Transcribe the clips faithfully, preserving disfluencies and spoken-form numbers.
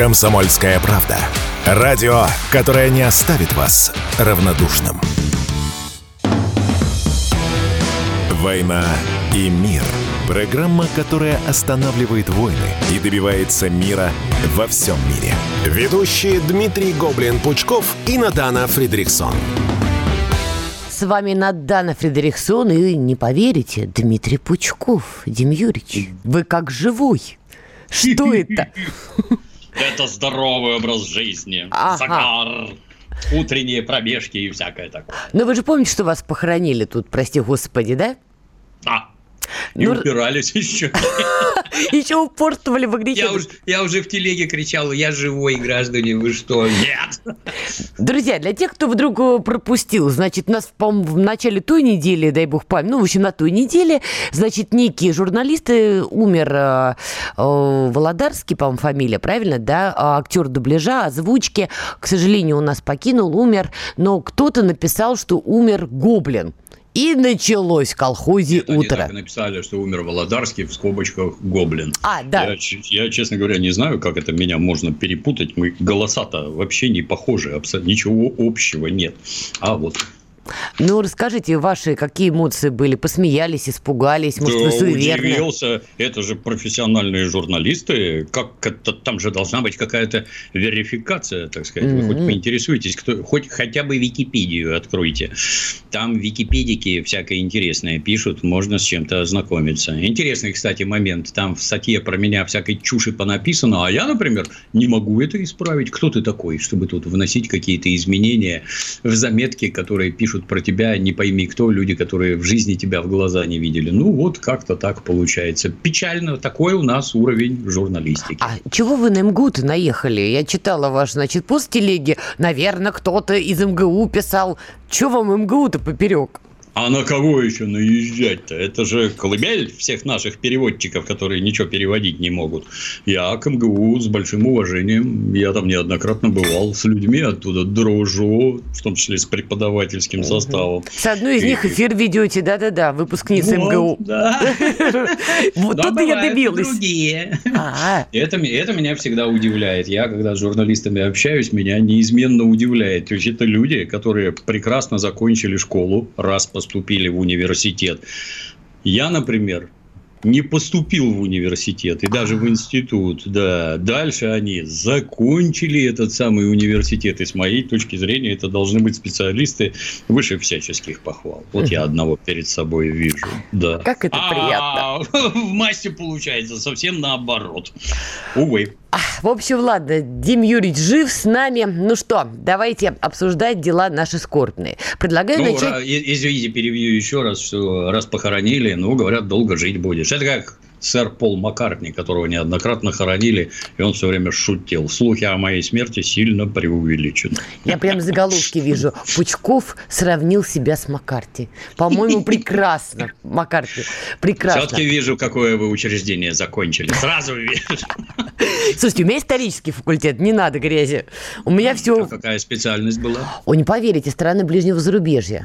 «Комсомольская правда». Радио, которое не оставит вас равнодушным. «Война и мир». Программа, которая останавливает войны и добивается мира во всем мире. Ведущие Дмитрий Гоблин-Пучков и Надана Фридрихсон. С вами Надана Фридрихсон и, не поверите, Дмитрий Пучков. Дим Юрьевич, вы как живой. Что это? Это здоровый образ жизни, ага. загар, утренние пробежки и всякое такое. Но вы же помните, что вас похоронили тут, прости господи, да? Да. И ну... упирались еще. Еще упорствовали в грехе. Я, уж, я уже в телеге кричал: я живой, граждане, вы что? Нет. Друзья, для тех, кто вдруг пропустил, значит, нас, по-моему, в начале той недели, дай бог память, ну, в общем, на той неделе, значит, некий журналист умер, э, э, Володарский, по-моему, фамилия, правильно, да, актер дубляжа, озвучки, к сожалению, он нас покинул, умер, но кто-то написал, что умер Гоблин. И началось в колхозе Нет, утро. Они так и написали, что умер Володарский, в скобочках Гоблин. А, да. Я, я, честно говоря, не знаю, как это меня можно перепутать. Мы голоса-то вообще не похожи, абсолютно ничего общего нет. А вот... Ну, расскажите, ваши какие эмоции были? Посмеялись, испугались, может, да, вы суеверны? Удивился. Это же профессиональные журналисты. Как это, там же должна быть какая-то верификация, так сказать. Mm-hmm. Вы хоть поинтересуйтесь, кто, хоть хотя бы Википедию откройте. Там википедики всякое интересное пишут, можно с чем-то ознакомиться. Интересный, кстати, момент. Там в статье про меня всякой чуши понаписано, а я, например, не могу это исправить. Кто ты такой, чтобы тут вносить какие-то изменения в заметки, которые пишут про тебя, не пойми кто, люди, которые в жизни тебя в глаза не видели. Ну, вот как-то так получается. Печально. Такой у нас уровень журналистики. А чего вы на эм гэ у-то наехали? Я читала ваш, значит, пост в телеге. Наверное, кто-то из эм гэ у писал. Чего вам эм гэ у-то поперек? А на кого еще наезжать-то? Это же колыбель всех наших переводчиков, которые ничего переводить не могут. Я к эм гэ у с большим уважением. Я там неоднократно бывал. С людьми оттуда дружу, в том числе с преподавательским составом. С одной из и... них эфир ведете, да-да-да, выпускница вот, эм гэ у. Да. Вот тут я добилась. Это меня всегда удивляет. Я, когда с журналистами общаюсь, меня неизменно удивляет. То есть, это люди, которые прекрасно закончили школу, раз по поступили в университет. Я, например, не поступил в университет и даже в институт. Да. Дальше они закончили этот самый университет. И с моей точки зрения, это должны быть специалисты выше всяческих похвал. Вот я одного перед собой вижу. Да. Как это приятно. А в массе получается совсем наоборот. Увы. В общем, ладно, Дим Юрьевич жив с нами. Ну что, давайте обсуждать дела наши скорбные. Предлагаю ну, начать... Извините, перебью еще раз, что раз похоронили, ну, говорят, долго жить будешь. Это как сэр Пол Маккартни, которого неоднократно хоронили, и он все время шутил. Слухи о моей смерти сильно преувеличены. Я прям заголовки вижу. Пучков сравнил себя с Маккартни. По-моему, прекрасно. Маккартни, прекрасно. Все-таки вижу, какое вы учреждение закончили. Сразу вижу. Слушайте, у меня исторический факультет, не надо грязи. У меня все... А какая специальность была? О, не поверите, страны ближнего зарубежья.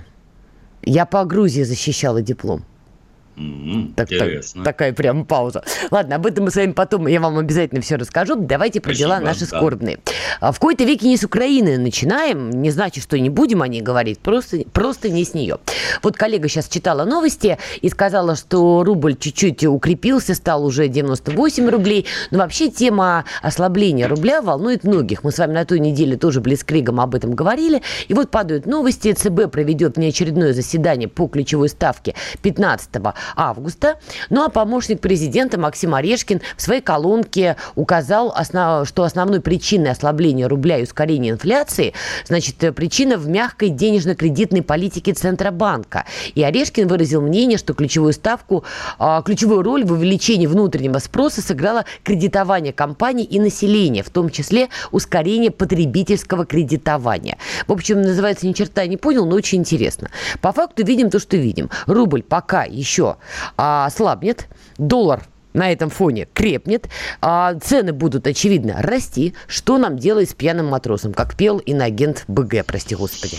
Я по Грузии защищала диплом. Mm-hmm. Так, так, такая прям пауза. Ладно, об этом мы с вами потом, я вам обязательно все расскажу. Давайте про Спасибо, дела наши да. скорбные. В какой-то веке не с Украины начинаем, не значит, что не будем о ней говорить, просто, просто не с нее. Вот коллега сейчас читала новости и сказала, что рубль чуть-чуть укрепился, стал уже девяносто восемь рублей. Но вообще тема ослабления рубля волнует многих. Мы с вами на той неделе тоже блицкригом об этом говорили. И вот падают новости. ЦБ проведет внеочередное заседание по ключевой ставке пятнадцатого августа. Ну а помощник президента Максим Орешкин в своей колонке указал, что основной причиной ослабления рубля и ускорения инфляции, значит, причина в мягкой денежно-кредитной политике Центробанка. И Орешкин выразил мнение, что ключевую ставку, ключевую роль в увеличении внутреннего спроса сыграло кредитование компаний и населения, в том числе ускорение потребительского кредитования. В общем, называется, ни черта не понял, но очень интересно. По факту видим то, что видим. Рубль пока еще а, слабнет, доллар на этом фоне крепнет, а, цены будут, очевидно, расти. Что нам делать с пьяным матросом, как пел иноагент БГ, прости господи.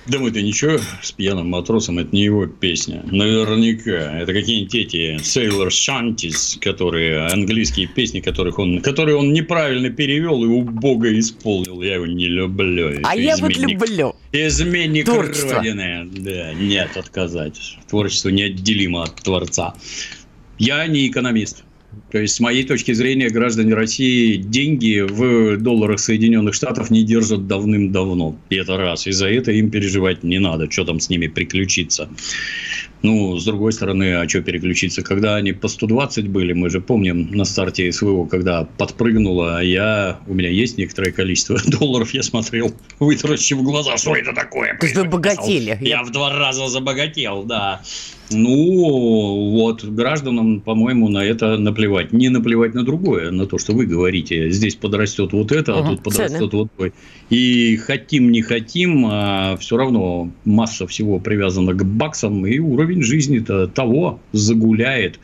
Да мы-то ничего, с пьяным матросом, это не его песня. Наверняка. Это какие-нибудь эти Sailor Shanties, которые, английские песни, которых он, которые он неправильно перевел и убого исполнил. Я его не люблю. А я вот люблю. Изменник Родины. Да, нет, отказать. Творчество неотделимо от Творца. Я не экономист. То есть, с моей точки зрения, граждане России деньги в долларах Соединенных Штатов не держат давным-давно. И это раз. И за это им переживать не надо, что там с ними приключится. Ну, с другой стороны, а что переключиться? Когда они по сто двадцать были, мы же помним на старте СВО, когда подпрыгнуло, я, у меня есть некоторое количество долларов, я смотрел, вытаращив глаза, что это такое? То есть вы богатели. Я в два раза забогател, да. Ну, вот, гражданам, по-моему, на это наплевать. Не наплевать на другое, на то, что вы говорите. Здесь подрастет вот это, а угу, тут подрастет цены. Вот то. И хотим, не хотим, а все равно масса всего привязана к баксам, и уровень жизни-то того загуляет.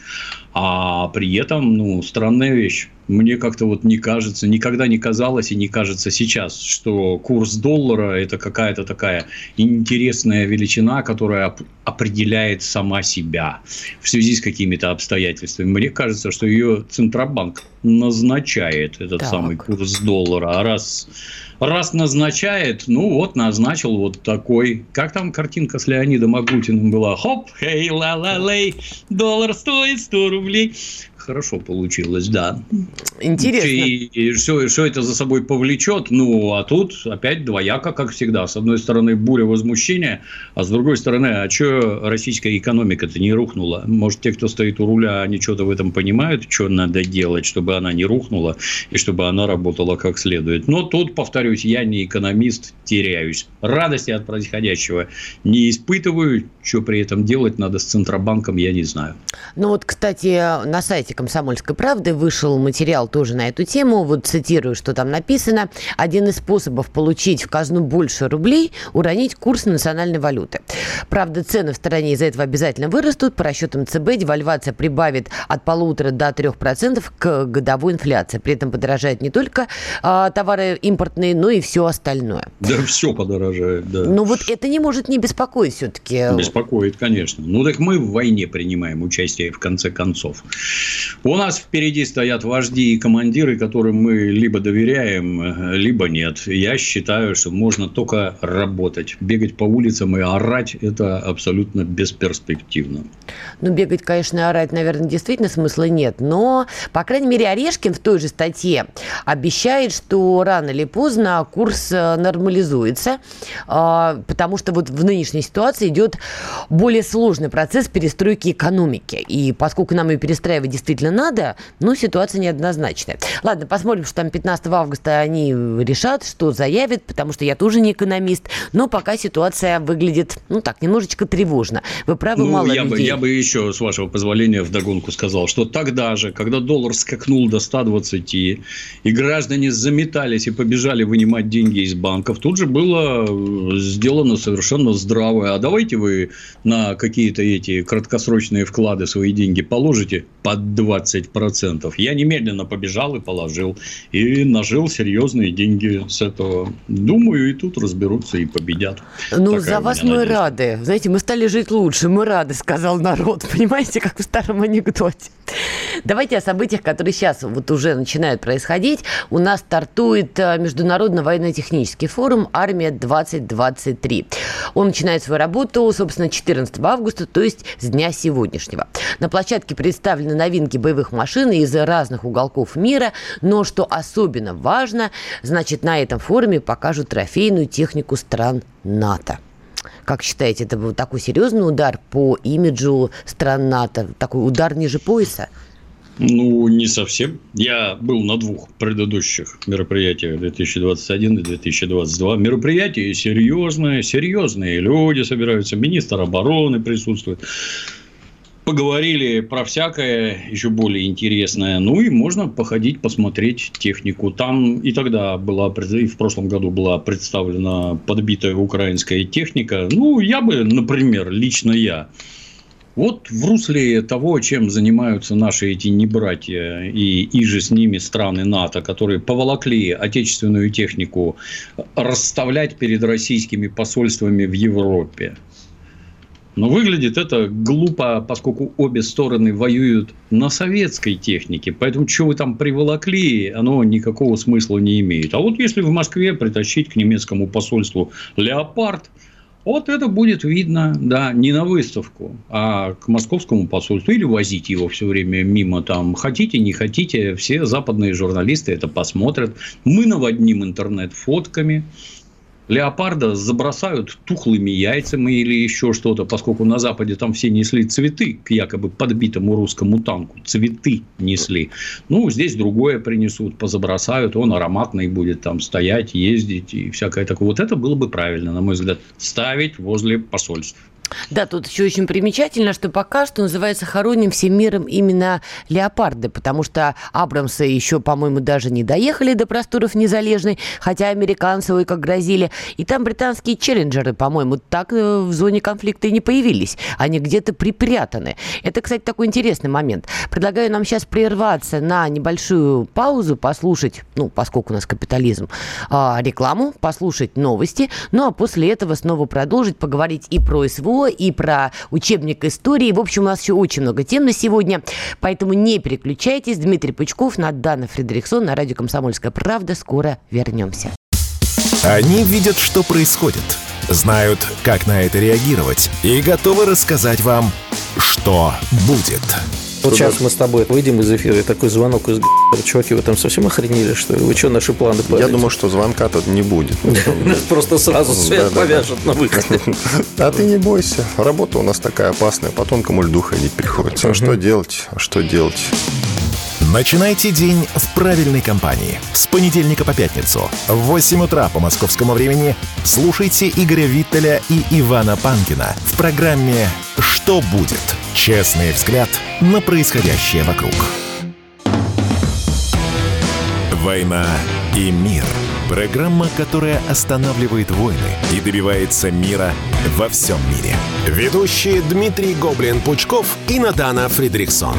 А при этом, ну, странная вещь. Мне как-то вот не кажется, никогда не казалось и не кажется сейчас, что курс доллара – это какая-то такая интересная величина, которая определяет сама себя в связи с какими-то обстоятельствами. Мне кажется, что ее Центробанк назначает, этот так. самый курс доллара. А раз, раз назначает, ну вот назначил вот такой. Как там картинка с Леонидом Агутиным была? Хоп, хей, ла-ла-лей, доллар стоит сто рублей. Хорошо получилось, да. Интересно. И, и что, что это за собой повлечет? Ну, а тут опять двояко, как всегда. С одной стороны, буря возмущения, а с другой стороны, а что российская экономика-то не рухнула? Может, те, кто стоит у руля, они что-то в этом понимают, что надо делать, чтобы она не рухнула и чтобы она работала как следует. Но тут, повторюсь, я не экономист, теряюсь. Радости от происходящего не испытываю. Что при этом делать надо с Центробанком, я не знаю. Ну вот, кстати, на сайте «Комсомольской правды» вышел материал тоже на эту тему. Вот цитирую, что там написано. Один из способов получить в казну больше рублей – уронить курс национальной валюты. Правда, цены в стране из-за этого обязательно вырастут. По расчетам ЦБ, девальвация прибавит от полутора до трех процентов к годовой инфляции. При этом подорожают не только а, товары импортные, но и все остальное. Да, все подорожает, да. Но вот это не может не беспокоить все-таки. Беспокоит, конечно. Ну, так мы в войне принимаем участие, в конце концов. У нас впереди стоят вожди и командиры, которым мы либо доверяем, либо нет. Я считаю, что можно только работать. Бегать по улицам и орать – это абсолютно бесперспективно. Ну, бегать, конечно, и орать, наверное, действительно смысла нет. Но, по крайней мере, Орешкин в той же статье обещает, что рано или поздно курс нормализуется, потому что вот в нынешней ситуации идет более сложный процесс перестройки экономики. И поскольку нам ее перестраивать действительно надо, но ситуация неоднозначная. Ладно, посмотрим, что там пятнадцатого августа они решат, что заявят, потому что я тоже не экономист, но пока ситуация выглядит, ну так, немножечко тревожно. Вы правы, ну, мало я людей. Бы, я бы еще, с вашего позволения, вдогонку сказал, что тогда же, когда доллар скакнул до ста двадцати, и граждане заметались и побежали вынимать деньги из банков, тут же было сделано совершенно здравое. А давайте вы на какие-то эти краткосрочные вклады свои деньги положите под двадцать процентов. Я немедленно побежал и положил. И нажил серьезные деньги с этого. Думаю, и тут разберутся и победят. Ну, Такая за вас мы надежда. рады. Знаете, мы стали жить лучше. Мы рады, сказал народ. Понимаете, как в старом анекдоте. Давайте о событиях, которые сейчас вот уже начинают происходить. У нас стартует Международный военно-технический форум «Армия-двадцать двадцать три». Он начинает свою работу, собственно, четырнадцатого августа, то есть с дня сегодняшнего. На площадке представлены новинки боевых машин из разных уголков мира, но что особенно важно, значит, на этом форуме покажут трофейную технику стран НАТО. Как считаете, это был такой серьезный удар по имиджу стран НАТО? Такой удар ниже пояса? Ну, не совсем. Я был на двух предыдущих мероприятиях, две тысячи двадцать один и две тысячи двадцать два. Мероприятия серьезные, серьезные люди собираются, министр обороны присутствует. Поговорили про всякое, еще более интересное. Ну, и можно походить, посмотреть технику. Там и тогда была, и в прошлом году была представлена подбитая украинская техника. Ну, я бы, например, лично я, Вот в русле того, чем занимаются наши эти небратья и иже с ними страны НАТО, которые поволокли отечественную технику расставлять перед российскими посольствами в Европе. Но выглядит это глупо, поскольку обе стороны воюют на советской технике. Поэтому, что вы там приволокли, оно никакого смысла не имеет. А вот если в Москве притащить к немецкому посольству «Леопард», вот это будет видно, да, не на выставку, а к московскому посольству. Или возить его все время мимо там. Хотите, не хотите, все западные журналисты это посмотрят. Мы наводним интернет фотками. Леопарда забросают тухлыми яйцами или еще что-то, поскольку на Западе там все несли цветы к якобы подбитому русскому танку. Цветы несли. Ну, здесь другое принесут, позабросают, он ароматный будет там стоять, ездить и всякое такое. Вот это было бы правильно, на мой взгляд, ставить возле посольств. Да, тут еще очень примечательно, что пока что называется хороним всем миром именно леопарды, потому что Абрамсы еще, по-моему, даже не доехали до просторов Незалежной, хотя американцы, ой, как грозили. И там британские челленджеры, по-моему, так в зоне конфликта и не появились. Они где-то припрятаны. Это, кстати, такой интересный момент. Предлагаю нам сейчас прерваться на небольшую паузу, послушать, ну, поскольку у нас капитализм, рекламу, послушать новости, ну, а после этого снова продолжить, поговорить и про СВО, и про учебник истории. В общем, у нас еще очень много тем на сегодня, поэтому не переключайтесь. Дмитрий Пучков, Надана Фридрихсон на радио «Комсомольская правда». Скоро вернемся. Они видят, что происходит, знают, как на это реагировать, и готовы рассказать вам, что будет. Вот сейчас мы с тобой выйдем из эфира, и такой звонок из г***. Чуваки, вы там совсем охренели, что ли? Вы что, наши планы парите? Я думаю, что звонка-то не будет. Просто сразу свет повяжет на выходе. А ты не бойся. Работа у нас такая опасная. По тонкому льду ходить приходится. А что делать? А что делать? Начинайте день в правильной компании. С понедельника по пятницу в восемь утра по московскому времени слушайте Игоря Виттеля и Ивана Панкина в программе «Что будет?». Честный взгляд на происходящее вокруг. «Война и мир». Программа, которая останавливает войны и добивается мира во всем мире. Ведущие Дмитрий Гоблин-Пучков и Надана Фридрихсон.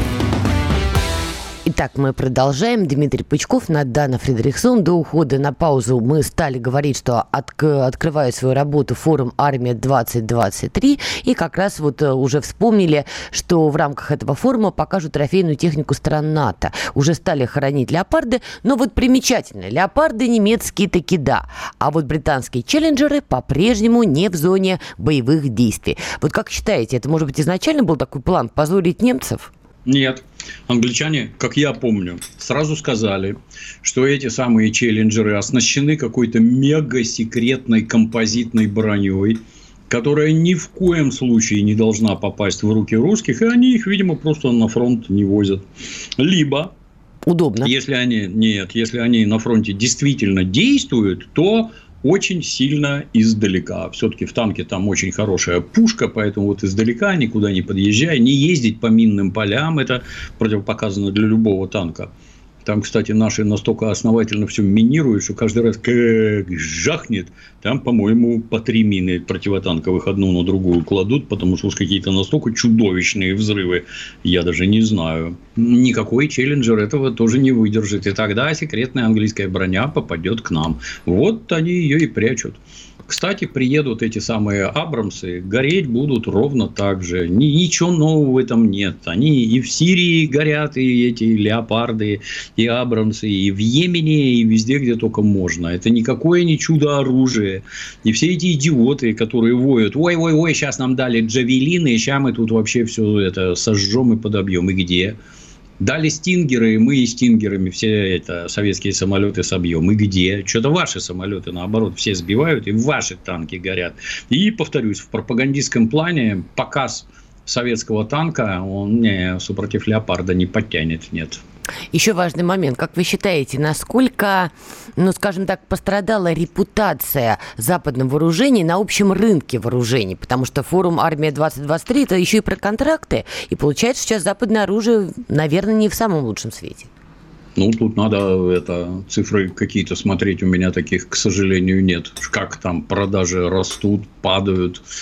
Итак, мы продолжаем. Дмитрий Пучков, Надана Фридрихсон. До ухода на паузу мы стали говорить, что от, открывает свою работу форум «Армия двадцать двадцать три». И как раз вот уже вспомнили, что в рамках этого форума покажут трофейную технику стран НАТО. Уже стали хоронить леопарды. Но вот примечательно, леопарды немецкие таки да. А вот британские челленджеры по-прежнему не в зоне боевых действий. Вот как считаете, это, может быть, изначально был такой план позорить немцев? Нет. Англичане, как я помню, сразу сказали, что эти самые челленджеры оснащены какой-то мега-секретной композитной броней, которая ни в коем случае не должна попасть в руки русских, и они их, видимо, просто на фронт не возят. Либо, удобно. Если они, нет, если они на фронте действительно действуют, то очень сильно издалека. Все-таки в танке там очень хорошая пушка, поэтому вот издалека, никуда не подъезжай, не ездить по минным полям, это противопоказано для любого танка. Там, кстати, наши настолько основательно все минируют, что каждый раз как жахнет, там, по-моему, по три мины противотанковых одну на другую кладут, потому что уж какие-то настолько чудовищные взрывы, я даже не знаю. Никакой челленджер этого тоже не выдержит. И тогда секретная английская броня попадет к нам. Вот они ее и прячут. Кстати, приедут эти самые Абрамсы, гореть будут ровно так же. Ничего нового в этом нет. Они и в Сирии горят, и эти леопарды, и Абрамсы, и в Йемене, и везде, где только можно. Это никакое не чудо-оружие. И все эти идиоты, которые воют: ой-ой-ой, сейчас нам дали джавелины, и сейчас мы тут вообще все это сожжем и подобьем. И где? Дали стингеры, и мы и стингерами все это советские самолеты собьем. И где? Что-то ваши самолеты, наоборот, все сбивают, и ваши танки горят. И, повторюсь, в пропагандистском плане показ советского танка, он не, супротив леопарда не подтянет, нет. Еще важный момент. Как вы считаете, насколько, ну, скажем так, пострадала репутация западных вооружений на общем рынке вооружений? Потому что форум «Армия двадцать двадцать три» – это еще и про контракты. И получается, сейчас западное оружие, наверное, не в самом лучшем свете. Ну, тут надо это, цифры какие-то смотреть. У меня таких, к сожалению, нет. Как там продажи растут, падают.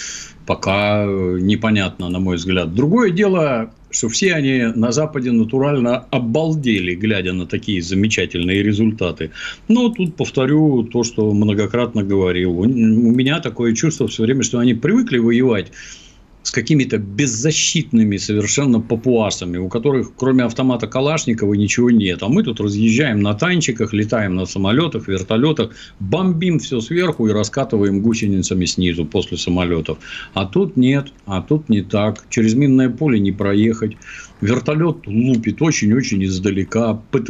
пока непонятно, на мой взгляд. Другое дело, что все они на Западе натурально обалдели, глядя на такие замечательные результаты. Но тут повторю то, что многократно говорил. У меня такое чувство все время, что они привыкли воевать с какими-то беззащитными совершенно папуасами, у которых кроме автомата Калашникова ничего нет. А мы тут разъезжаем на танчиках, летаем на самолетах, вертолетах, бомбим все сверху и раскатываем гусеницами снизу после самолетов. А тут нет, а тут не так. Через минное поле не проехать. Вертолет лупит очень-очень издалека.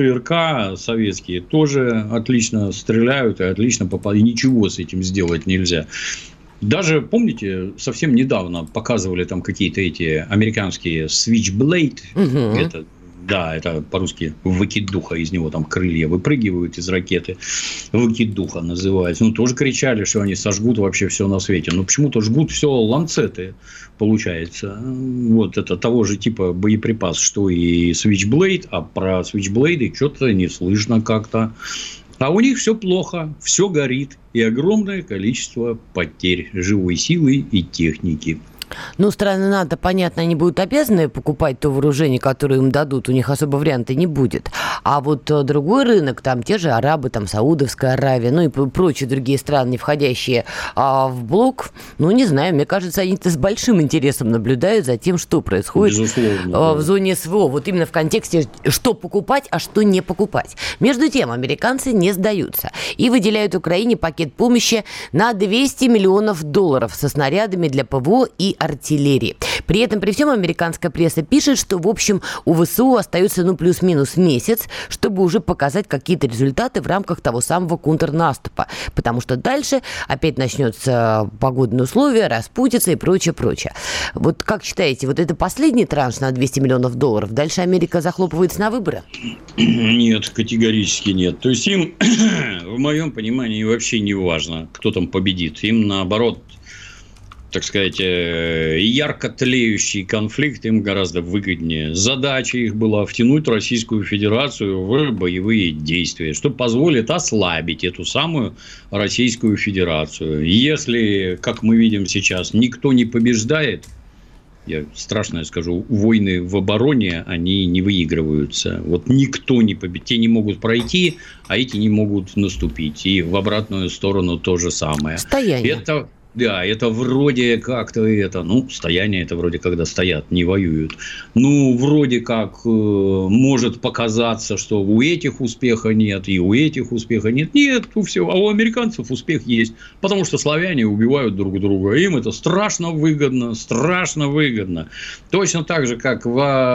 ПТРК советские тоже отлично стреляют и отлично попадают. И ничего с этим сделать нельзя. Даже, помните, совсем недавно показывали там какие-то эти американские Switchblade. Угу. Это, да, это по-русски выкидуха, из него там крылья выпрыгивают из ракеты. Выкидуха называется. Ну, тоже кричали, что они сожгут вообще все на свете. Но почему-то жгут все ланцеты, получается. Вот это того же типа боеприпас, что и Switchblade. А про Switchblade что-то не слышно как-то. А у них все плохо, все горит и огромное количество потерь живой силы и техники. Ну, страны НАТО, понятно, они будут обязаны покупать то вооружение, которое им дадут, у них особо варианта не будет. А вот другой рынок, там те же арабы, там Саудовская Аравия, ну и прочие другие страны, не входящие а, в блок, ну, не знаю, мне кажется, они-то с большим интересом наблюдают за тем, что происходит а, в зоне СВО. Вот именно в контексте, что покупать, а что не покупать. Между тем, американцы не сдаются и выделяют Украине пакет помощи на двести миллионов долларов со снарядами для ПВО и артиллерии. При этом, при всем, американская пресса пишет, что, в общем, у ВСУ остается, ну, плюс-минус месяц, чтобы уже показать какие-то результаты в рамках того самого контрнаступа. Потому что дальше опять начнется погодные условия, распутится и прочее, прочее. Вот как считаете, вот это последний транш на двести миллионов долларов? Дальше Америка захлопывается на выборы? Нет, категорически нет. То есть им, в моем понимании, вообще не важно, кто там победит. Им, наоборот, так сказать, ярко тлеющий конфликт им гораздо выгоднее. Задача их была втянуть Российскую Федерацию в боевые действия, что позволит ослабить эту самую Российскую Федерацию. Если, как мы видим сейчас, никто не побеждает, я страшно скажу, войны в обороне, они не выигрываются. Вот никто не победит. Те не могут пройти, а эти не могут наступить. И в обратную сторону то же самое. Стояние. Это... Да, это вроде как-то это, ну, стояние это вроде когда стоят, не воюют. Ну, вроде как э, может показаться, что у этих успеха нет, и у этих успеха нет. Нет, у всего, а у американцев успех есть, потому что славяне убивают друг друга. Им это страшно выгодно, страшно выгодно. Точно так же, как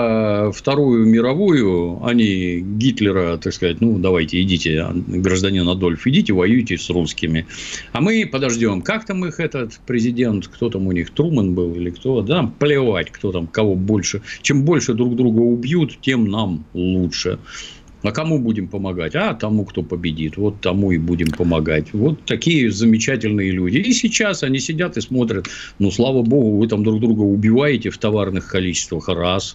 во Вторую мировую они Гитлера, так сказать, ну, давайте, идите, гражданин Адольф, идите, воюйте с русскими. А мы подождем, как там их это этот президент, кто там у них, Трумэн был или кто, да, плевать, кто там, кого больше. Чем больше друг друга убьют, тем нам лучше. А кому будем помогать? А тому, кто победит. Вот тому и будем помогать. Вот такие замечательные люди. И сейчас они сидят и смотрят. Ну, слава богу, вы там друг друга убиваете в товарных количествах. Раз.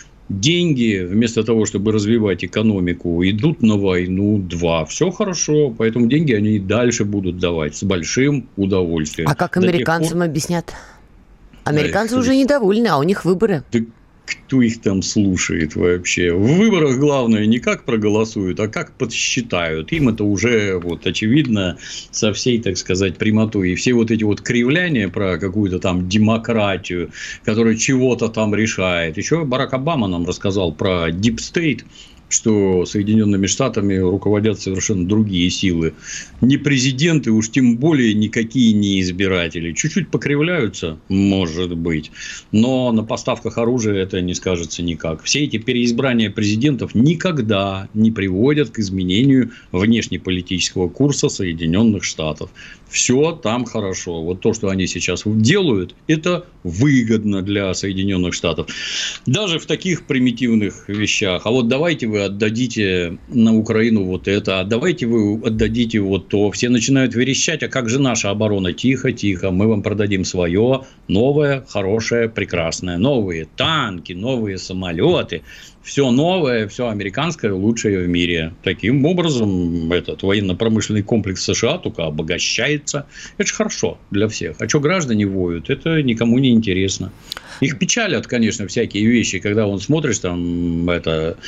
Деньги, вместо того, чтобы развивать экономику, идут на войну. Два. Все хорошо. Поэтому деньги они и дальше будут давать с большим удовольствием. А как американцам пор... объяснят? Американцы да, уже их... недовольны, а у них выборы. Да кто их там слушает вообще? В выборах главное не как проголосуют, а как подсчитают. Им это уже вот очевидно со всей, так сказать, прямотой. И все вот эти вот кривляния про какую-то там демократию, которая чего-то там решает. Еще Барак Обама нам рассказал про Deep State, что Соединенными Штатами руководят совершенно другие силы. Не президенты, уж тем более никакие не избиратели. Чуть-чуть покривляются, может быть. Но на поставках оружия это не скажется никак. Все эти переизбрания президентов никогда не приводят к изменению внешнеполитического курса Соединенных Штатов. Все там хорошо. Вот то, что они сейчас делают, это выгодно для Соединенных Штатов. Даже в таких примитивных вещах. А вот давайте вы вы отдадите на Украину вот это, а давайте вы отдадите вот то. Все начинают верещать, а как же наша оборона? Тихо, тихо, мы вам продадим свое, новое, хорошее, прекрасное. Новые танки, новые самолеты. Все новое, все американское, лучшее в мире. Таким образом, этот военно-промышленный комплекс США только обогащается. Это же хорошо для всех. А что граждане воют, это никому не интересно. Их печалят, конечно, всякие вещи, когда вон смотришь там это,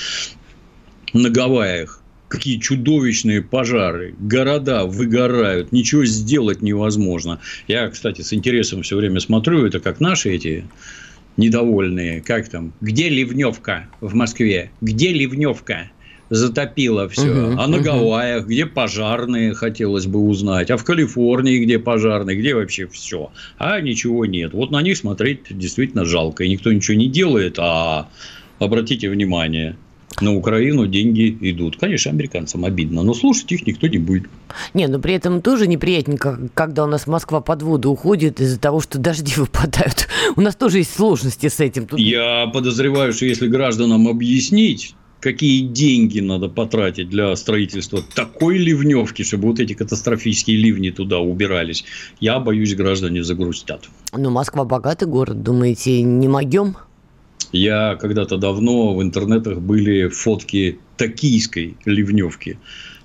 на Гавайях. Какие чудовищные пожары, города выгорают, ничего сделать невозможно. Я, кстати, с интересом все время смотрю, это как наши эти недовольные, как там, где ливневка в Москве, где ливневка, затопило все, uh-huh, а на uh-huh. Гавайях, где пожарные, хотелось бы узнать, а в Калифорнии, где пожарные, где вообще все, а ничего нет. Вот на них смотреть действительно жалко, и никто ничего не делает, а обратите внимание, на Украину деньги идут. Конечно, американцам обидно, но слушать их никто не будет. Не, но при этом тоже неприятненько, когда у нас Москва под воду уходит из-за того, что дожди выпадают. У нас тоже есть сложности с этим. Тут... Я подозреваю, что если гражданам объяснить, какие деньги надо потратить для строительства такой ливневки, чтобы вот эти катастрофические ливни туда убирались, я боюсь, граждане загрустят. Ну, Москва богатый город, думаете, не могем? Я когда-то давно в интернетах были фотки токийской ливневки.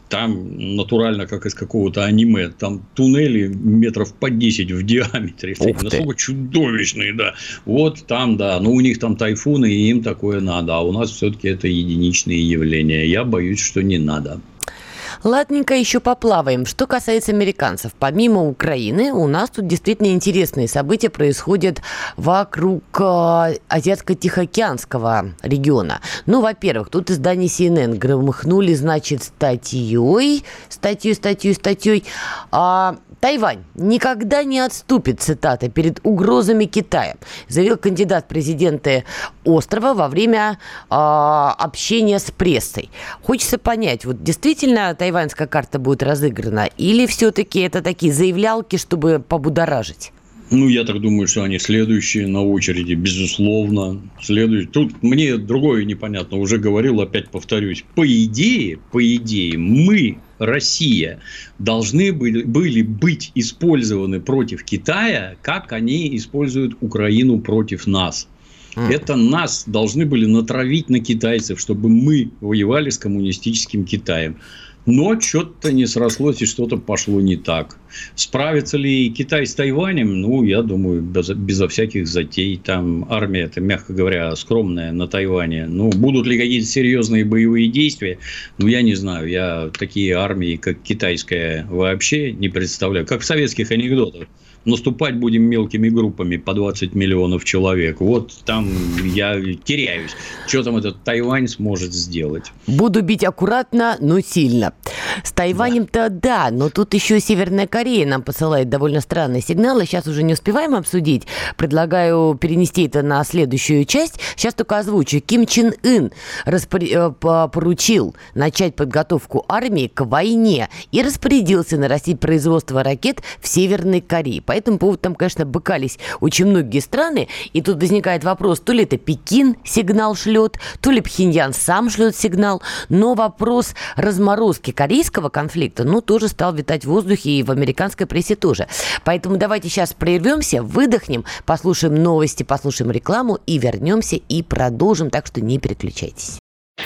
Там натурально, как из какого-то аниме, там туннели метров по десять в диаметре. Настолько чудовищные, да. Вот там, да. Но у них там тайфуны, и им такое надо. А у нас все-таки это единичные явления. Я боюсь, что не надо. Ладненько, еще поплаваем. Что касается американцев, помимо Украины, у нас тут действительно интересные события происходят вокруг э, Азиатско-Тихоокеанского региона. Ну, во-первых, тут издание си эн эн громыхнули, значит, статьей, статьей, статьей, статьей. А, Тайвань никогда не отступит, цитата, перед угрозами Китая, заявил кандидат в президенты острова во время э, общения с прессой. Хочется понять, вот действительно тайваньская карта будет разыграна, или все-таки это такие заявлялки, чтобы побудоражить? Ну, я так думаю, что они следующие на очереди, безусловно. Следующие. Тут мне другое непонятно. Уже говорил, опять повторюсь. По идее, по идее, мы, Россия, должны были, были быть использованы против Китая, как они используют Украину против нас. Это нас должны были натравить на китайцев, чтобы мы воевали с коммунистическим Китаем. Но что-то не срослось и что-то пошло не так. Справится ли Китай с Тайванем? Ну, я думаю, без, безо всяких затей. Там армия-то, мягко говоря, скромная на Тайване. Ну, будут ли какие-то серьезные боевые действия? Ну, я не знаю. Я такие армии, как китайская, вообще не представляю. Как в советских анекдотах. Наступать будем мелкими группами по двадцать миллионов человек. Вот там я теряюсь. Что там этот Тайвань сможет сделать? Буду бить аккуратно, но сильно. С Тайванем-то да, но тут еще Северная Корея нам посылает довольно странные сигналы. Сейчас уже не успеваем обсудить. Предлагаю перенести это на следующую часть. Сейчас только озвучу. Ким Чен Ын распор... поручил начать подготовку армии к войне и распорядился нарастить производство ракет в Северной Корее. По этому поводу там, конечно, быкались очень многие страны. И тут возникает вопрос, то ли это Пекин сигнал шлет, то ли Пхеньян сам шлет сигнал. Но вопрос разморозки корейского конфликта, ну, тоже стал витать в воздухе и в американской прессе тоже. Поэтому давайте сейчас прервемся, выдохнем, послушаем новости, послушаем рекламу и вернемся и продолжим. Так что не переключайтесь.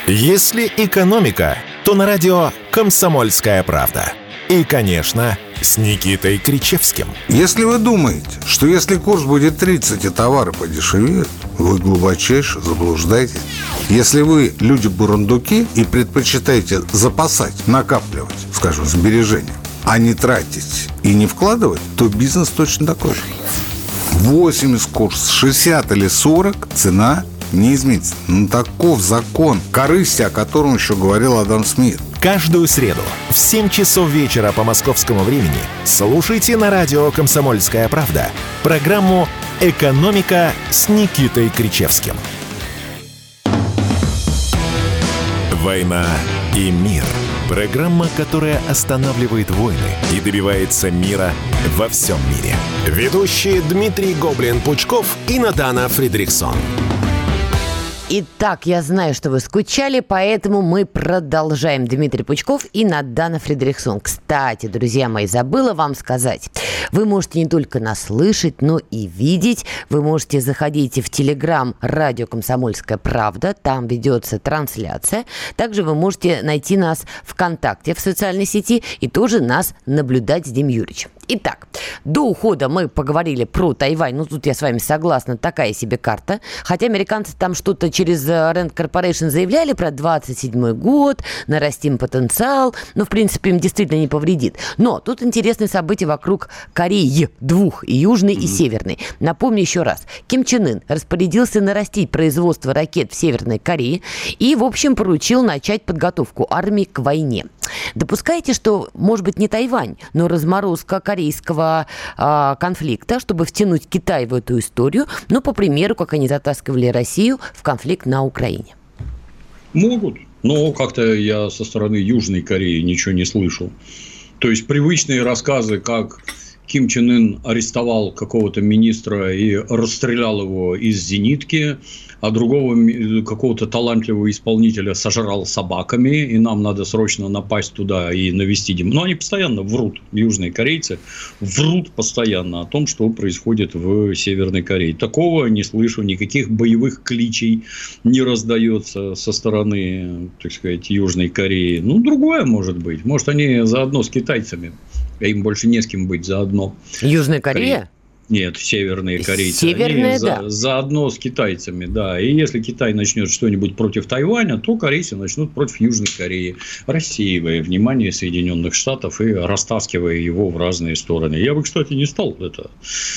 Если экономика, то на радио «Комсомольская правда». И, конечно, с Никитой Кричевским. Если вы думаете, что если курс будет тридцать, и товары подешевеют, вы глубочайше заблуждаетесь. Если вы люди-бурундуки и предпочитаете запасать, накапливать, скажем, сбережения, а не тратить и не вкладывать, то бизнес точно такой же. восемьдесят курс, шестьдесят или сорок, цена не изменится. Ну, таков закон корысти, о котором еще говорил Адам Смит. Каждую среду в семь часов вечера по московскому времени слушайте на радио «Комсомольская правда» программу «Экономика» с Никитой Кричевским. «Война и мир» – программа, которая останавливает войны и добивается мира во всем мире. Ведущие Дмитрий Гоблин-Пучков и Надана Фридрихсон. Итак, я знаю, что вы скучали, поэтому мы продолжаем. Дмитрий Пучков и Надана Фридрихсон. Кстати, друзья мои, забыла вам сказать. Вы можете не только нас слышать, но и видеть. Вы можете заходить в Телеграм «Радио Комсомольская правда». Там ведется трансляция. Также вы можете найти нас ВКонтакте, в социальной сети, и тоже нас наблюдать с Дим Юрьевичем. Итак, до ухода мы поговорили про Тайвань. Ну, тут я с вами согласна, такая себе карта. Хотя американцы там что-то через Rand Corporation заявляли про двадцать седьмой год, нарастим потенциал. Ну, в принципе, им действительно не повредит. Но тут интересные события вокруг Кореи двух, и южной, mm-hmm. и северной. Напомню еще раз. Ким Чен Ын распорядился нарастить производство ракет в Северной Корее и, в общем, поручил начать подготовку армии к войне. Допускаете, что, может быть, не Тайвань, но разморозка корейского э, конфликта, чтобы втянуть Китай в эту историю, ну, по примеру, как они затаскивали Россию в конфликт на Украине? Могут, но как-то я со стороны Южной Кореи ничего не слышал. То есть, привычные рассказы, как Ким Чен Ын арестовал какого-то министра и расстрелял его из зенитки, а другого какого-то талантливого исполнителя сожрал собаками, и нам надо срочно напасть туда и навести им. Но они постоянно врут, южные корейцы врут постоянно о том, что происходит в Северной Корее. Такого не слышу, никаких боевых кличей не раздается со стороны, так сказать, Южной Кореи. Ну, другое может быть. Может, они заодно с китайцами. Им больше не с кем быть заодно. Южная Корея? Нет, северные корейцы. Северные, они да. За, заодно с китайцами, да. И если Китай начнет что-нибудь против Тайваня, то корейцы начнут против Южной Кореи, рассеивая внимание Соединенных Штатов и растаскивая его в разные стороны. Я бы, кстати, не стал это...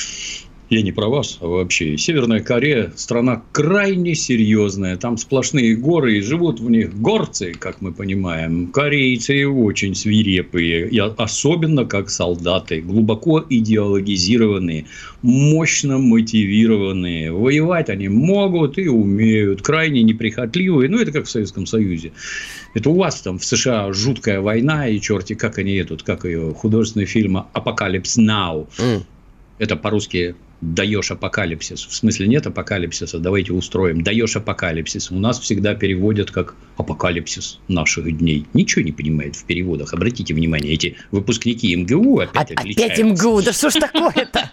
Я не про вас, а вообще. Северная Корея – страна крайне серьезная. Там сплошные горы, и живут в них горцы, как мы понимаем. Корейцы очень свирепые, и особенно как солдаты. Глубоко идеологизированные, мощно мотивированные. Воевать они могут и умеют. Крайне неприхотливые. Ну, это как в Советском Союзе. Это у вас там в США жуткая война, и черти, как они едут, как ее художественный фильм «Апокалипс Нау». Mm. Это по-русски «даешь апокалипсис». В смысле, нет апокалипсиса, давайте устроим. «Даешь апокалипсис». У нас всегда переводят как «апокалипсис наших дней». Ничего не понимают в переводах. Обратите внимание, эти выпускники эм гэ у опять отличаются. Опять эм гэ у, да что ж такое-то?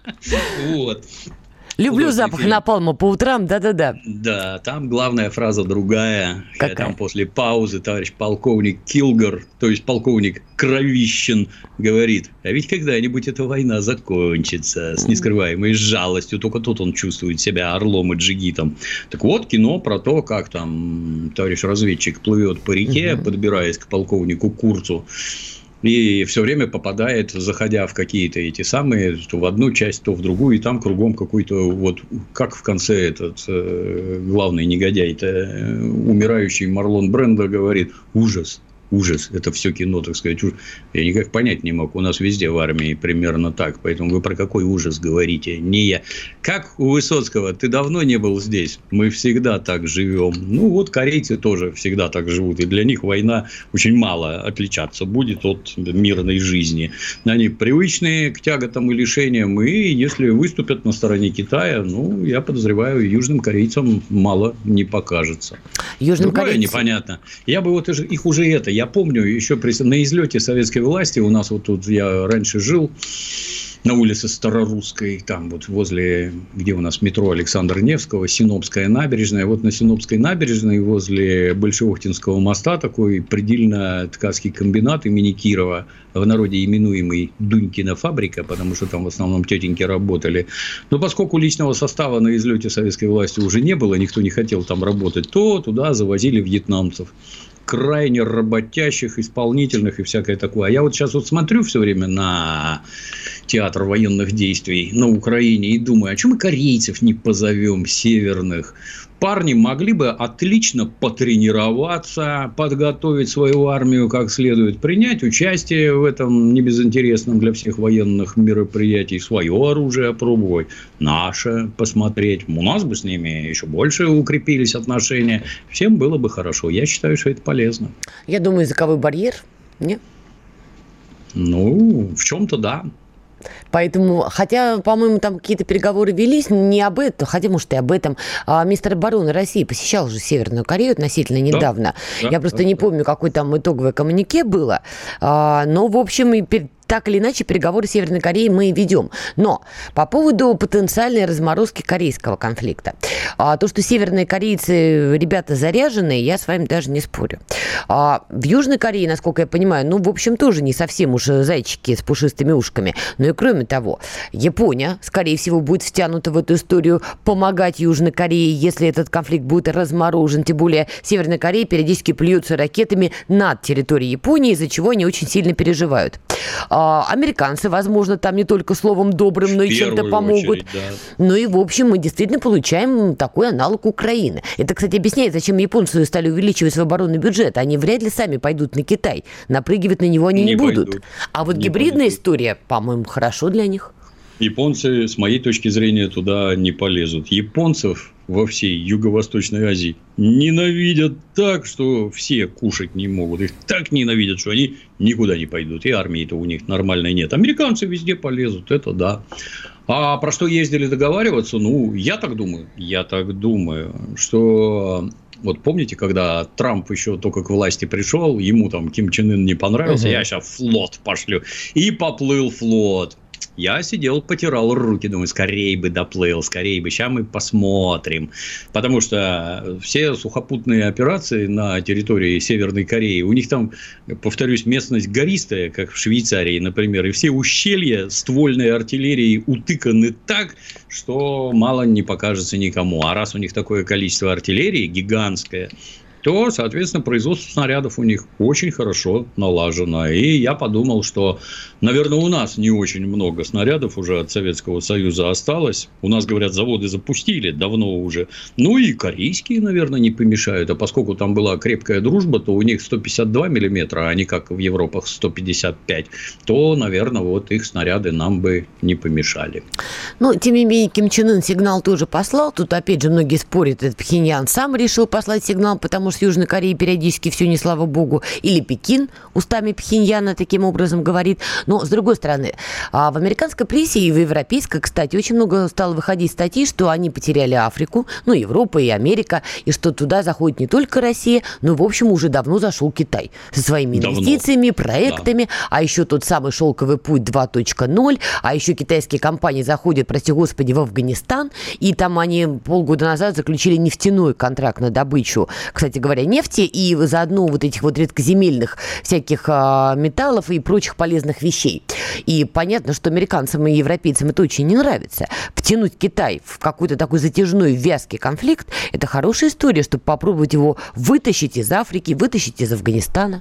Вот. Люблю запах фильм. Напалма по утрам, да-да-да. Да, там главная фраза другая. Какая? Там после паузы товарищ полковник Килгар, то есть полковник Кровищин, говорит: а ведь когда-нибудь эта война закончится, с нескрываемой жалостью. Только тут он чувствует себя орлом и джигитом. Так вот, кино про то, как там товарищ разведчик плывет по реке, угу. подбираясь к полковнику Курцу. И все время попадает, заходя в какие-то эти самые, то в одну часть, то в другую, и там кругом какой-то, вот как в конце этот э, главный негодяй-то, э, умирающий Марлон Брандо говорит: ужас. Ужас. Это все кино, так сказать. Ужас. Я никак понять не мог. У нас везде в армии примерно так. Поэтому вы про какой ужас говорите? Не я. Как у Высоцкого: ты давно не был здесь. Мы всегда так живем. Ну, вот корейцы тоже всегда так живут. И для них война очень мало отличаться будет от мирной жизни. Они привычные к тяготам и лишениям. И если выступят на стороне Китая, ну, я подозреваю, южным корейцам мало не покажется. Южным Другое корейцам... непонятно. Я бы вот их уже это... Я помню, еще при, на излете советской власти, у нас вот тут я раньше жил на улице Старорусской, там вот возле, где у нас метро Александра Невского, Синопская набережная. Вот на Синопской набережной возле Большеохтинского моста такой предельно-ткацкий комбинат имени Кирова, в народе именуемый Дунькина фабрика, потому что там в основном тетеньки работали. Но поскольку личного состава на излете советской власти уже не было, никто не хотел там работать, то туда завозили вьетнамцев. Крайне работящих, исполнительных и всякое такое. А я вот сейчас вот смотрю все время на театр военных действий на Украине и думаю, а чем мы корейцев не позовем, северных? Парни могли бы отлично потренироваться, подготовить свою армию как следует, принять участие в этом небезынтересном для всех военных мероприятии, свое оружие опробовать, наше посмотреть. У нас бы с ними еще больше укрепились отношения. Всем было бы хорошо. Я считаю, что это полезно. Я думаю, языковой барьер, нет? Ну, в чем-то да. Поэтому, хотя, по-моему, там какие-то переговоры велись, не об этом, хотя, может, и об этом. А министр обороны России посещал же Северную Корею относительно недавно. Да, Я да, просто да, не да. помню, какое там итоговое коммюнике было. А, но, в общем, и перед так или иначе, переговоры с Северной Кореей мы ведем. Но по поводу потенциальной разморозки корейского конфликта. А, то, что северные корейцы, ребята заряженные, я с вами даже не спорю. А, в Южной Корее, насколько я понимаю, ну, в общем, тоже не совсем уж зайчики с пушистыми ушками. Но и кроме того, Япония, скорее всего, будет втянута в эту историю помогать Южной Корее, если этот конфликт будет разморожен. Тем более, Северная Корея периодически плюется ракетами над территорией Японии, из-за чего они очень сильно переживают. А, американцы, возможно, там не только словом добрым, но и чем-то помогут. Очередь, да. Ну и, в общем, мы действительно получаем такой аналог Украины. Это, кстати, объясняет, зачем японцы стали увеличивать свой оборонный бюджет. Они вряд ли сами пойдут на Китай. Напрыгивать на него они не, не будут. Пойдут. А вот не гибридная пойдут. История, по-моему, хорошо для них. Японцы, с моей точки зрения, туда не полезут. Японцев во всей Юго-Восточной Азии ненавидят так, что все кушать не могут. Их так ненавидят, что они никуда не пойдут. И армии-то у них нормальной нет. Американцы везде полезут, это да. А про что ездили договариваться? Ну, я так думаю. Я так думаю, что... Вот помните, когда Трамп еще только к власти пришел, ему там Ким Чен Ын не понравился, угу. я сейчас флот пошлю. И поплыл флот. Я сидел, потирал руки, думаю, скорее бы доплыл, скорее бы, сейчас мы посмотрим. Потому что все сухопутные операции на территории Северной Кореи, у них там, повторюсь, местность гористая, как в Швейцарии, например, и все ущелья ствольной артиллерии утыканы так, что мало не покажется никому. А раз у них такое количество артиллерии гигантское, то, соответственно, производство снарядов у них очень хорошо налажено. И я подумал, что, наверное, у нас не очень много снарядов уже от Советского Союза осталось. У нас, говорят, заводы запустили давно уже. Ну, и корейские, наверное, не помешают. А поскольку там была крепкая дружба, то у них сто пятьдесят два миллиметра, а не как в Европах сто пятьдесят пять, то, наверное, вот их снаряды нам бы не помешали. Ну, тем не менее, Ким Чен Ын сигнал тоже послал. Тут, опять же, многие спорят, это Пхеньян сам решил послать сигнал, потому что с Южной Кореей периодически все не слава богу, или Пекин устами Пхеньяна таким образом говорит. Но, с другой стороны, в американской прессе и в европейской, кстати, очень много стало выходить статей, что они потеряли Африку, ну, Европа и Америка, и что туда заходит не только Россия, но, в общем, уже давно зашел Китай со своими давно. инвестициями, проектами, да. а еще тот самый шелковый путь два точка ноль, а еще китайские компании заходят, прости господи, в Афганистан, и там они полгода назад заключили нефтяной контракт на добычу, кстати говоря, нефти, и заодно вот этих вот редкоземельных всяких а, металлов и прочих полезных вещей. И понятно, что американцам и европейцам это очень не нравится. Втянуть Китай в какой-то такой затяжной, вязкий конфликт – это хорошая история, чтобы попробовать его вытащить из Африки, вытащить из Афганистана.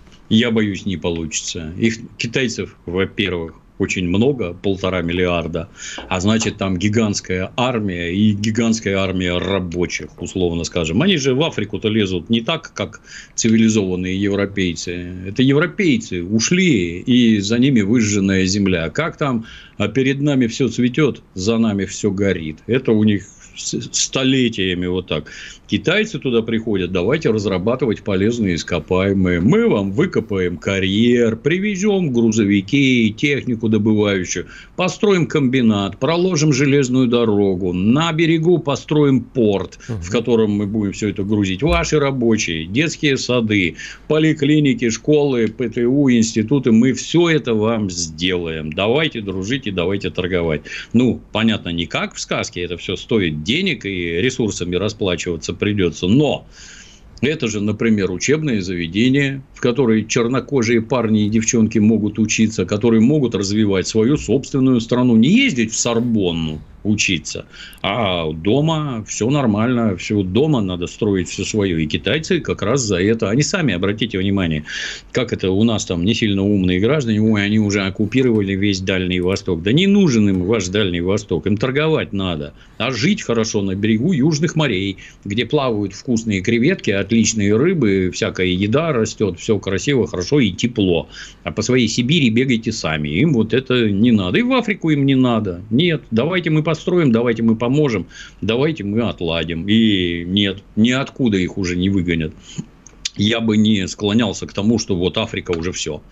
Я боюсь, не получится. Их китайцев, во-первых, очень много, полтора миллиарда, а значит, там гигантская армия и гигантская армия рабочих, условно скажем. Они же в Африку-то лезут не так, как цивилизованные европейцы. Это европейцы ушли, и за ними выжженная земля. Как там, а перед нами все цветет, за нами все горит. Это у них столетиями вот так. Китайцы туда приходят, давайте разрабатывать полезные ископаемые. Мы вам выкопаем карьер, привезем грузовики, технику добывающую, построим комбинат, проложим железную дорогу, на берегу построим порт, угу. в котором мы будем все это грузить. Ваши рабочие, детские сады, поликлиники, школы, ПТУ, институты, мы все это вам сделаем. Давайте дружить и давайте торговать. Ну, понятно, не как в сказке, это все стоит денег и ресурсами расплачиваться придется. Но это же, например, учебные заведения, в которые чернокожие парни и девчонки могут учиться, которые могут развивать свою собственную страну, не ездить в Сорбонну учиться, а дома все нормально, все дома надо строить все свое. И китайцы как раз за это, они сами, обратите внимание, как это у нас там не сильно умные граждане, ой, они уже оккупировали весь Дальний Восток. Да не нужен им ваш Дальний Восток, им торговать надо, а жить хорошо на берегу южных морей, где плавают вкусные креветки, отличные рыбы, всякая еда растет, все красиво, хорошо и тепло. А по своей Сибири бегайте сами, им вот это не надо. И в Африку им не надо. Нет, давайте мы построим, давайте мы поможем, давайте мы отладим. И нет, ниоткуда их уже не выгонят. Я бы не склонялся к тому, что вот Африка уже все.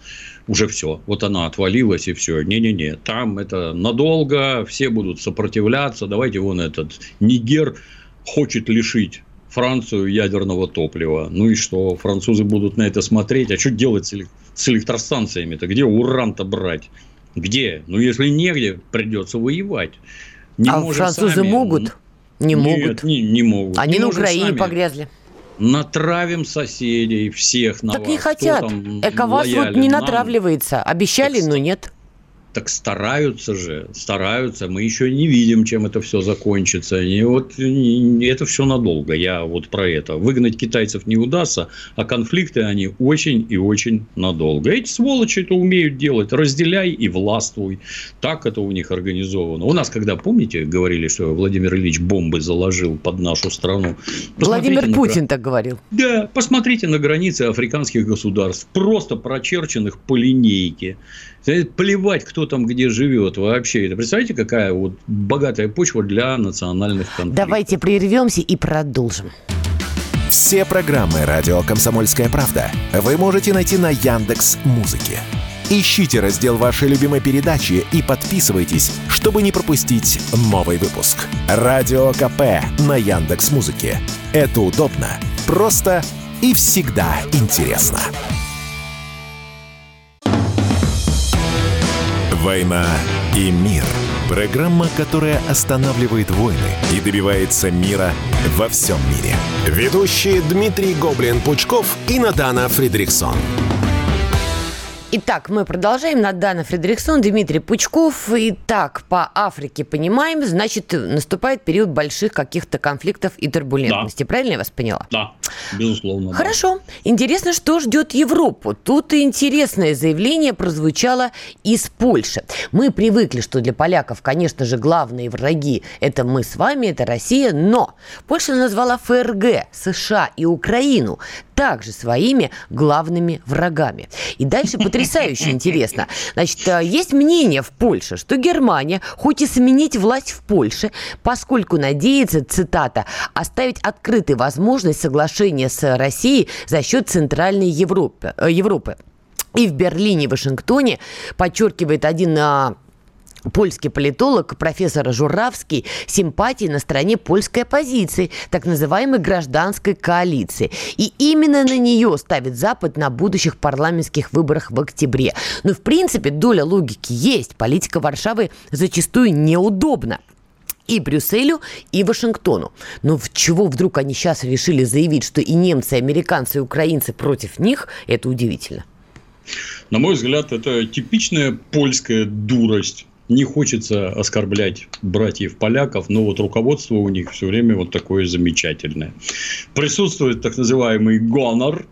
уже все, вот она отвалилась и все. Не-не-не, там это надолго, все будут сопротивляться. Давайте вон этот Нигер хочет лишить Францию ядерного топлива. Ну и что? Французы будут на это смотреть. А что делать с электростанциями-то? Где уран-то брать? Где? Ну, если негде, придется воевать. Не а французы сами... могут? Не Нет, могут. Не, не могут. Они не на Украине сами. Погрязли. Натравим соседей всех на так вас. Не хотят. ЭКОВАС вот не нам. Натравливается. Обещали, так, но нет. Так стараются же, стараются. Мы еще не видим, чем это все закончится. И вот это все надолго. Я вот про это. Выгнать китайцев не удастся, а конфликты они очень и очень надолго. Эти сволочи это умеют делать. Разделяй и властвуй. Так это у них организовано. У нас, когда, помните, говорили, что Владимир Ильич бомбы заложил под нашу страну. Владимир Путин на... так говорил. Да, посмотрите на границы африканских государств. Просто прочерченных по линейке. Плевать, кто там где живет вообще. Это представляете, какая вот богатая почва для национальных конфликтов. Давайте прервемся и продолжим. Все программы «Радио Комсомольская правда» вы можете найти на Яндекс.Музыке. Ищите раздел вашей любимой передачи и подписывайтесь, чтобы не пропустить новый выпуск. Радио КП на Яндекс.Музыке. Это удобно, просто и всегда интересно. «Война и мир» – программа, которая останавливает войны и добивается мира во всем мире. Ведущие Дмитрий Гоблин-Пучков и Надана Фридрихсон. Итак, мы продолжаем. Надана Фридрихсон, Дмитрий Пучков. Итак, по Африке понимаем, значит, наступает период больших каких-то конфликтов и турбулентности. Да. Правильно я вас поняла? Да, безусловно. Хорошо. Да. Интересно, что ждет Европу. Тут интересное заявление прозвучало из Польши. Мы привыкли, что для поляков, конечно же, главные враги – это мы с вами, это Россия. Но Польша назвала ФРГ, США и Украину также своими главными врагами. И дальше потрясающе интересно. Значит, есть мнение в Польше, что Германия хочет сменить власть в Польше, поскольку надеется, цитата, оставить открытой возможность соглашения с Россией за счет Центральной Европы. Европы. И в Берлине и Вашингтоне, подчеркивает один польский политолог, профессор Журавский, симпатии на стороне польской оппозиции, так называемой гражданской коалиции. И именно на нее ставит Запад на будущих парламентских выборах в октябре. Но, в принципе, доля логики есть. Политика Варшавы зачастую неудобна и Брюсселю, и Вашингтону. Но в чего вдруг они сейчас решили заявить, что и немцы, и американцы, и украинцы против них, это удивительно. На мой взгляд, это типичная польская дурость. Не хочется оскорблять братьев-поляков, но вот руководство у них все время вот такое замечательное. Присутствует так называемый гонор,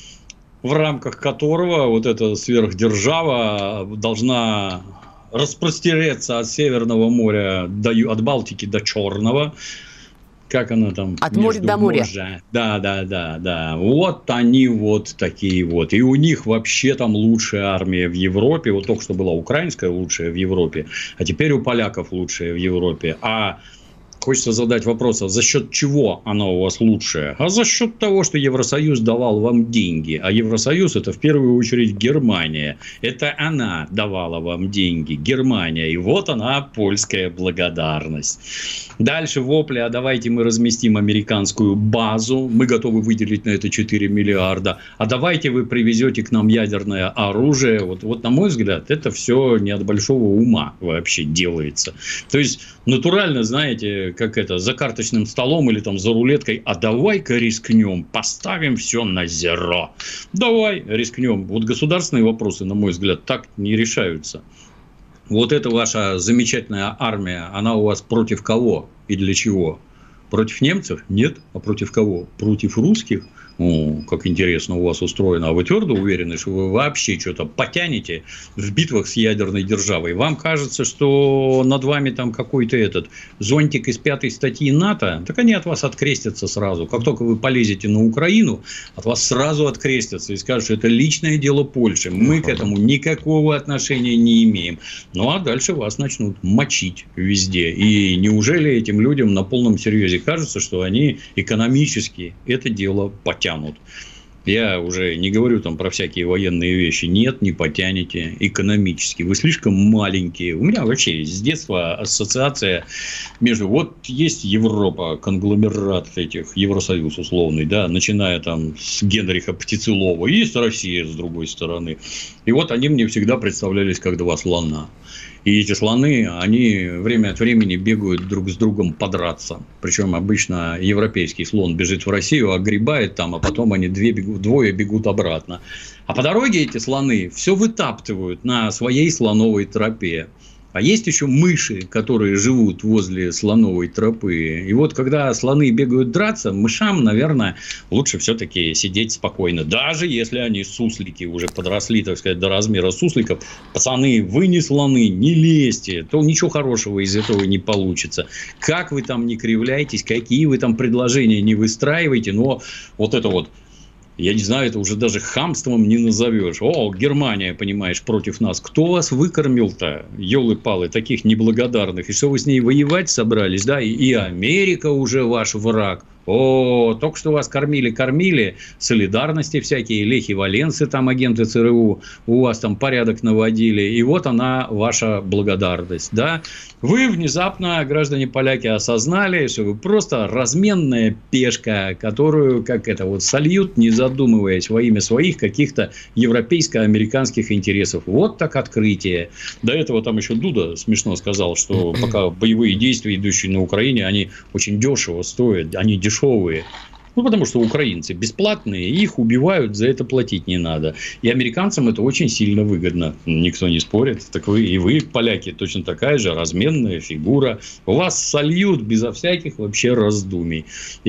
в рамках которого вот эта сверхдержава должна распростереться от Северного моря, до, от Балтики до Черного. Как она там? От моря до моря. Да, да, да, да. Вот они вот такие вот. И у них вообще там лучшая армия в Европе. Вот только что была украинская лучшая в Европе, а теперь у поляков лучшая в Европе. А хочется задать вопрос, а за счет чего она у вас лучшая? А за счет того, что Евросоюз давал вам деньги. А Евросоюз – это в первую очередь Германия. Это она давала вам деньги, Германия. И вот она, польская благодарность. Дальше вопли, а давайте мы разместим американскую базу. Мы готовы выделить на это четыре миллиарда. А давайте вы привезете к нам ядерное оружие. Вот, вот на мой взгляд, это все не от большого ума вообще делается. То есть, натурально, знаете, как это, за карточным столом или там за рулеткой, а давай-ка рискнем, поставим все на зеро. Давай рискнем. Вот государственные вопросы, на мой взгляд, так не решаются. Вот эта ваша замечательная армия, она у вас против кого и для чего? Против немцев? Нет. А против кого? Против русских? О, как интересно у вас устроено. А вы твердо уверены, что вы вообще что-то потянете в битвах с ядерной державой? Вам кажется, что над вами там какой-то этот зонтик из пятой статьи НАТО? Так они от вас открестятся сразу. Как только вы полезете на Украину, от вас сразу открестятся и скажут, что это личное дело Польши. Мы к этому никакого отношения не имеем. Ну, а дальше вас начнут мочить везде. И неужели этим людям на полном серьезе кажется, что они экономически это дело потянут? Я уже не говорю там про всякие военные вещи. Нет, не потянете экономически. Вы слишком маленькие. У меня вообще с детства ассоциация между... Вот есть Европа, конгломерат этих, Евросоюз условный, да, начиная там с Генриха Птицелова. Есть Россия с другой стороны. И вот они мне всегда представлялись как два слона. И эти слоны, они время от времени бегают друг с другом подраться. Причем обычно европейский слон бежит в Россию, огребает там, а потом они две бегут, двое бегут обратно. А по дороге эти слоны все вытаптывают на своей слоновой тропе. А есть еще мыши, которые живут возле слоновой тропы. И вот, когда слоны бегают драться, мышам, наверное, лучше все-таки сидеть спокойно. Даже если они суслики уже подросли, так сказать, до размера сусликов. Пацаны, вы не слоны, не лезьте. То ничего хорошего из этого не получится. Как вы там не кривляйтесь, какие вы там предложения не выстраиваете. Но вот это вот... Я не знаю, это уже даже хамством не назовешь. О, Германия, понимаешь, против нас. Кто вас выкормил-то, елы-палы, таких неблагодарных? И что вы с ней воевать собрались? Да, и, и Америка уже ваш враг. О, только что вас кормили-кормили, солидарности всякие, Лехи Валенсы, там агенты ЦРУ, у вас там порядок наводили, и вот она, ваша благодарность, да. Вы внезапно, граждане поляки, осознали, что вы просто разменная пешка, которую, как это вот, сольют, не задумываясь, во имя своих каких-то европейско-американских интересов. Вот так открытие. До этого там еще Дуда смешно сказал, что пока боевые действия, идущие на Украине, они очень дешево стоят, они дешевые. Ну, потому что украинцы бесплатные, их убивают, за это платить не надо. И американцам это очень сильно выгодно. Никто не спорит. Так вы и вы, поляки, точно такая же разменная фигура. Вас сольют безо всяких вообще раздумий.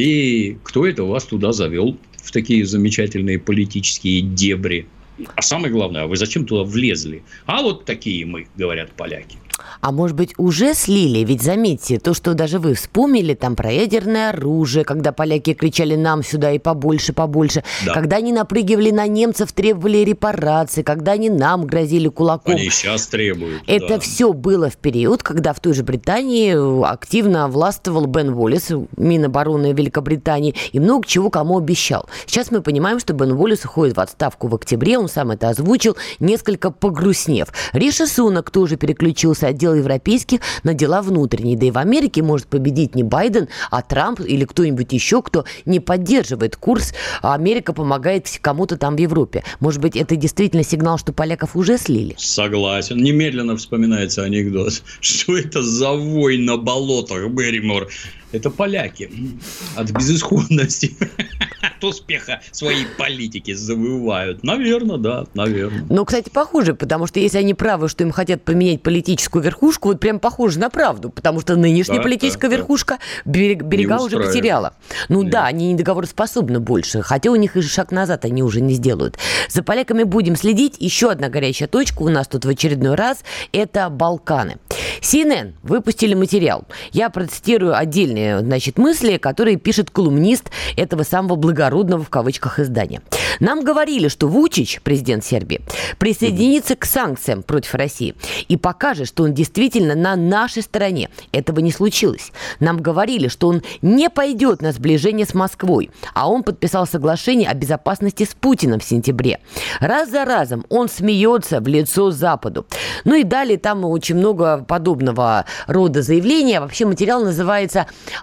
И кто это вас туда завел в такие замечательные политические дебри? А самое главное, а вы зачем туда влезли? А вот такие мы, говорят поляки. А может быть, уже слили? Ведь заметьте, то, что даже вы вспомнили там про ядерное оружие, когда поляки кричали нам сюда и побольше, побольше, да. Когда они напрыгивали на немцев, требовали репарации, когда они нам грозили кулаком. Они сейчас требуют. Это да. все было в период, когда в той же Британии активно властвовал Бен Уоллес, Минобороны Великобритании, и много чего кому обещал. Сейчас мы понимаем, что Бен Уоллес уходит в отставку в октябре, он сам это озвучил, несколько погрустнев. Риши Сунак тоже переключился от дел европейских на дела внутренние. Да и в Америке может победить не Байден, а Трамп или кто-нибудь еще, кто не поддерживает курс, а Америка помогает кому-то там в Европе. Может быть, это действительно сигнал, что поляков уже слили? Согласен. Немедленно вспоминается анекдот. Что это за вой на болотах, Берримор? Это поляки от безысходности, от успеха своей политики завывают. Наверное, да, наверное. Ну, кстати, похоже, потому что если они правы, что им хотят поменять политическую верхушку, вот прям похоже на правду, потому что нынешняя да, политическая да, верхушка берег, берега уже потеряла. Ну Нет. да, они недоговороспособны больше, хотя у них и шаг назад они уже не сделают. За поляками будем следить. Еще одна горячая точка у нас тут в очередной раз – это Балканы. си эн эн выпустили материал. Я процитирую отдельные, значит, мысли, которые пишет колумнист этого самого благородного в кавычках издания. Нам говорили, что Вучич, президент Сербии, присоединится к санкциям против России и покажет, что он действительно на нашей стороне. Этого не случилось. Нам говорили, что он не пойдет на сближение с Москвой, а он подписал соглашение о безопасности с Путиным в сентябре. Раз за разом он смеется в лицо Западу. Ну и далее там очень много подобного рода заявления. Вообще материал называется,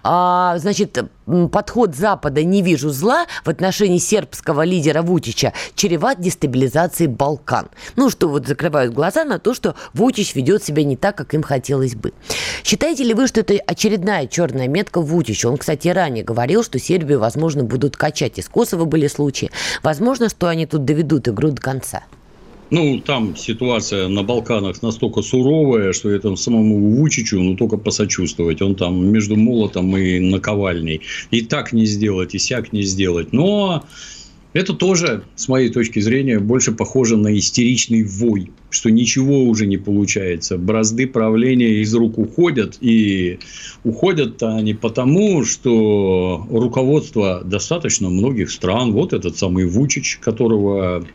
а, значит, подход Запада «не вижу зла» в отношении сербского лидера Вучича чреват дестабилизацией Балкан. Ну, что вот закрывают глаза на то, что Вучич ведет себя не так, как им хотелось бы. Считаете ли вы, что это очередная черная метка Вучича? Он, кстати, ранее говорил, что Сербию, возможно, будут качать. Из Косово были случаи. Возможно, что они тут доведут игру до конца. Ну, там ситуация на Балканах настолько суровая, что этому самому Вучичу, ну, только посочувствовать. Он там между молотом и наковальней. И так не сделать, и сяк не сделать. Но это тоже, с моей точки зрения, больше похоже на истеричный вой, что ничего уже не получается. Бразды правления из рук уходят. И уходят-то они потому, что руководство достаточно многих стран. Вот этот самый Вучич, которого...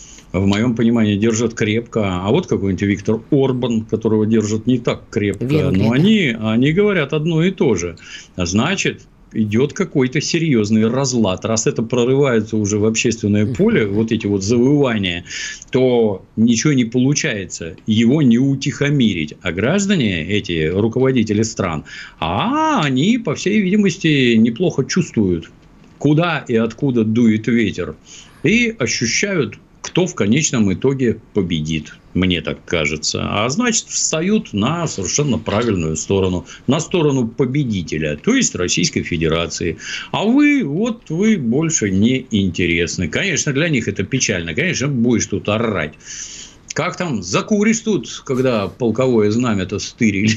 в моем понимании, держат крепко. А вот какой-нибудь Виктор Орбан, которого держат не так крепко. Венгрия. Но они, они говорят одно и то же. Значит, идет какой-то серьезный разлад. Раз это прорывается уже в общественное поле, вот эти вот завоевания, то ничего не получается. Его не утихомирить. А граждане, эти руководители стран, а они, по всей видимости, неплохо чувствуют, куда и откуда дует ветер. И ощущают, кто в конечном итоге победит. Мне так кажется. А значит, встают на совершенно правильную сторону. На сторону победителя, то есть Российской Федерации. А вы, вот вы больше не интересны. Конечно, для них это печально. Конечно, будешь тут орать. Как там, закуришь тут, когда полковое знамя-то стырили?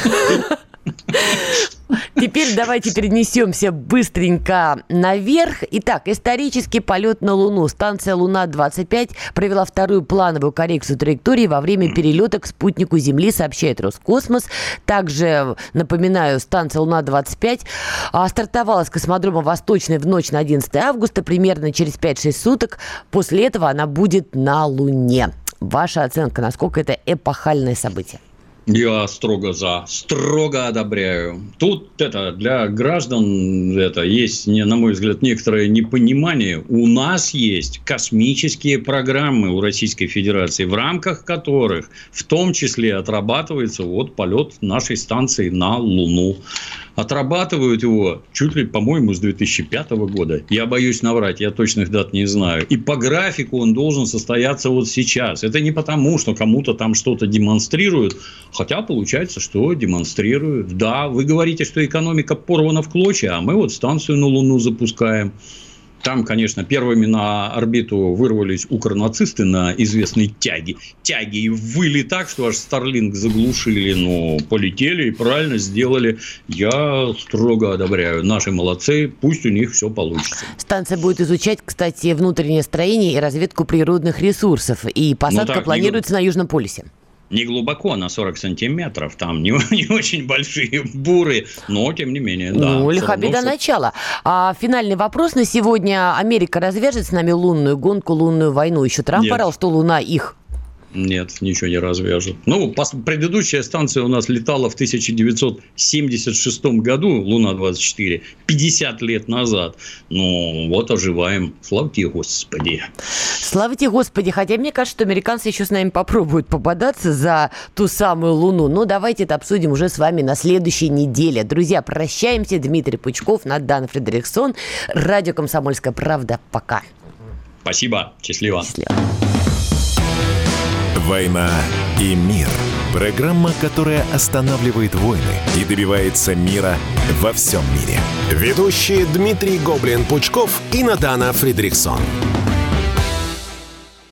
Теперь давайте перенесемся быстренько наверх. Итак, исторический полет на Луну. Станция Луна-двадцать пять провела вторую плановую коррекцию траектории во время перелета к спутнику Земли, сообщает Роскосмос. Также, напоминаю, станция Луна-двадцать пять стартовала с космодрома Восточный в ночь на одиннадцатое августа. Примерно через пять-шесть суток после этого она будет на Луне. Ваша оценка, насколько это эпохальное событие? Я строго за, строго одобряю. Тут это для граждан это есть, на мой взгляд, некоторое непонимание. У нас есть космические программы у Российской Федерации, в рамках которых в том числе отрабатывается вот полет нашей станции на Луну. Отрабатывают его чуть ли, по-моему, с две тысячи пятого года. Я боюсь наврать, я точных дат не знаю. И по графику он должен состояться вот сейчас. Это не потому, что кому-то там что-то демонстрируют. Хотя получается, что демонстрируют. Да, вы говорите, что экономика порвана в клочья, а мы вот станцию на Луну запускаем. Там, конечно, первыми на орбиту вырвались укронацисты на известной тяге. Тяги и выли так, что аж Starlink заглушили. Но полетели и правильно сделали. Я строго одобряю. Наши молодцы, пусть у них все получится. Станция будет изучать, кстати, внутреннее строение и разведку природных ресурсов. И посадка ну, так, планируется не... на Южном полюсе. Не глубоко, на сорок сантиметров, там не, не очень большие буры, но тем не менее, да. Ну, лиха беда все... начала. А финальный вопрос на сегодня. Америка развяжет с нами лунную гонку, лунную войну? Еще Трамп Нет. орал, что Луна их. Нет, ничего не развяжут. Ну, предыдущая станция у нас летала в тысяча девятьсот семьдесят шестом году, Луна-двадцать четыре, пятьдесят лет назад. Ну, вот оживаем. Славьте Господи. Славьте Господи. Хотя мне кажется, что американцы еще с нами попробуют пободаться за ту самую Луну. Но давайте это обсудим уже с вами на следующей неделе. Друзья, прощаемся. Дмитрий Пучков, Надана Фредериксон. Радио «Комсомольская правда». Пока. Спасибо. Счастливо. Счастливо. «Война и мир». Программа, которая останавливает войны и добивается мира во всем мире. Ведущие Дмитрий Гоблин-Пучков и Надана Фредериксон.